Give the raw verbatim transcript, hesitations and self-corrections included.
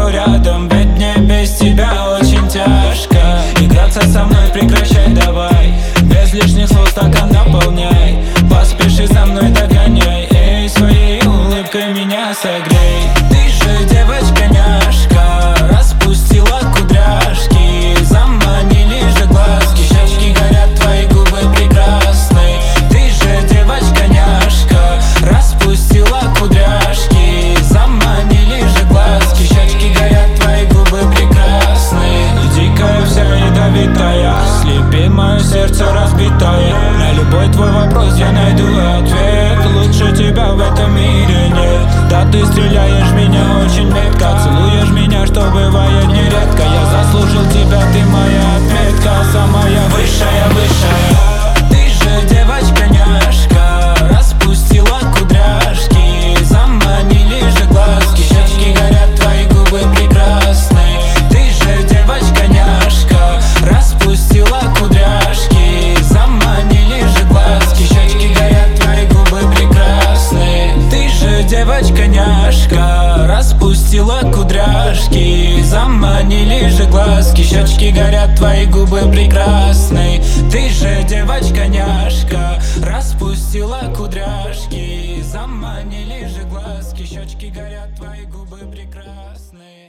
буду рядом, ведь мне без тебя очень тяжко. Играться со мной прекращай давай, без лишних слов стакан наполняй. Поспеши за мной, догоняй, эй, своей улыбкой меня согрей. Ты же девочка-няшка, распустила кудряшки, заманили же глазки, щечки горят, твои губы прекрасны. Ты же девочка-няшка, распустила кудряшки, заманили же глазки, щечки горят, твои губы прекрасны. Дикая вся ядовитая, слепи мое сердце разбитое. На любой твой вопрос я найду ответ, лучше тебя в этом мире нет. Да ты стреляешь меня очень метко, целуешь меня, что бывает нередко. Я заслужил тебя, ты моя отметка, самая высшая, высшая. Ты же девочка-няшка, распустила кудряшки, заманили же глазки, щечки горят, твои губы прекрасны. Ты же девочка-няшка, распустила кудряшки, заманили же глазки, щечки горят, твои губы прекрасны. Ты же девочка-няшка, распустила кудряшки, заманили же глазки, щечки горят, твои губы прекрасны. Ты же девочка-няшка, распустила кудряшки, заманили же глазки, щечки горят, твои губы прекрасны.